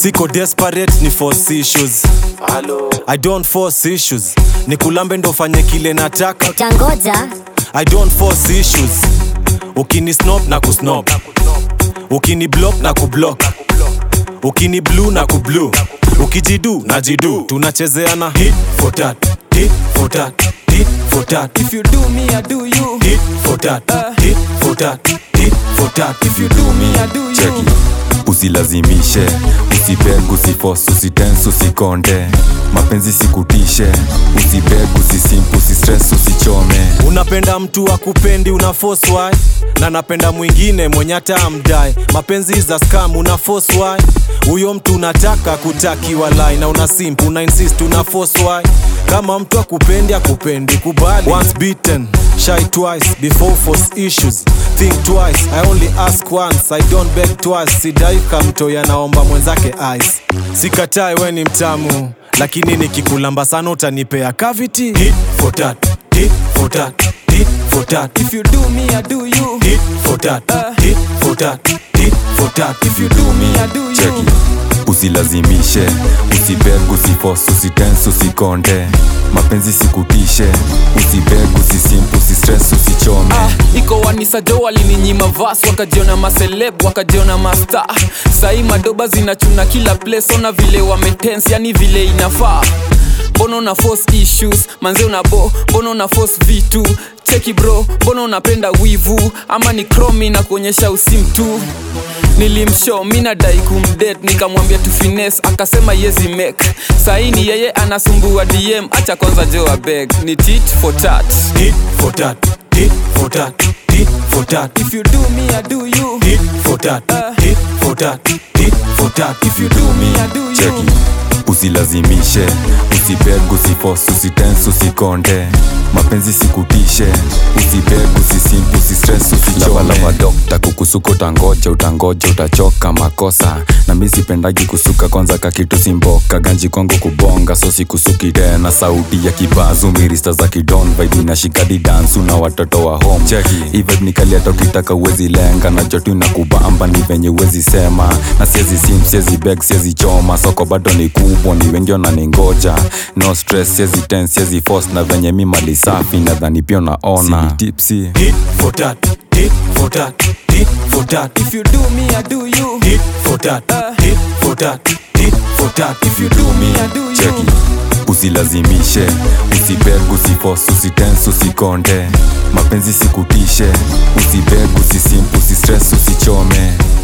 Siko desperate ni force issues. I don't force issues. Nikulambe ndo fanye kile nataka. Utangoja. I don't force issues. Ukini snob na kusnob. Ukini block na kublock. Ukini blue na kublue. Ukijidu na jidu. Tunachezeana hit for that, hit for that, hit for that. If you do me, I do you. Hit for that, hit for that, hit for that. If you do me, I do you. Cheki, usilazimishe, usibeg, usiforce, usitense, usikonde. Mapenzi sikutishe, usibeg, usisimp, usistress, usichome. Unapenda mtu akupendi una force why? Na napenda mwingine mwenye hata amdai. Mapenzi za scam una force why? Huyo mtu unataka kutakiwa lie. Na una simp, una insist, una force why? Kama mtu akupendi kubali. Once beaten, shy twice before force issues. Think twice, I only ask once, I don't beg twice. Sidai kamto yanaomba mwenzake ice. Sikatai we ni mtamu, lakini nikikulamba sana utanipea cavity. Hit for that, hit for that, hit for that. If you do me, I do you. Hit for that, hit for that, hit for that. If you do me, I do you. Cheki, usilazimishe, usibeg, usiforce, usitense, usikonde. Mapenzi sikutishe, usibeg, usisimp, usistress, usichome. Iko wanisa jo walininyima vas, wakajiona maseleb, wakajiona master. Sai madoba zinachuna kila place, ona vile wametense, yani vile inafaa. Bono na force issues, manze unabo, bono na force vitu. Cheki bro, bono unapenda wivu, ama ni chrome na kuonyesha usimtu. Nilimshow mina dai kumdate, nikamwambia tu finesse, akasema yezi make. Saini yeye anasumbua DM, acha kwanza jo abeg. Ni tit for tat. Hit for that, hit for that, hit for that. If you do me, I do you. Hit for that, hit for that, hit for that. If you do me, I do you. Cheki, usilazimishe, usibeg, usiforce, usitense, usikonde. Mapenzi sikutishe, usibeg, usisimp, usistress, usichome. Lava dokta kukusuka utangoja, utachoka makosa. Na mimi sipendagi kusuka kwanza kakitu simboka. Ganji kwangu kubonga, so sikusuki tena. Sauti ya kibazu, mirista za kidon. Vibe inashikadi dance, una watoto wa home. Cheki, vibe nikali hata ukitaka uwezi lenga. Na joto inakubamba ni venye uwezi sema. Na siezi simp, siezi beg, siezi choma. Soko bado ni kubwa, ni wengi wananingoja. No stress, siezi tense, siezi force. Na venye mi mali safi, nadhani pia unaona. Si tipsy. Hit for that, hit for that, hit for that. If you do me, I do you. Hit for that, hit for that, hit for that. If you do me, I do you. Cheki, usilazimishe, usibeg, usiforce, usitense, usikonde. Mapenzi sikutishe, usibeg, usisimp, usistress, usichome.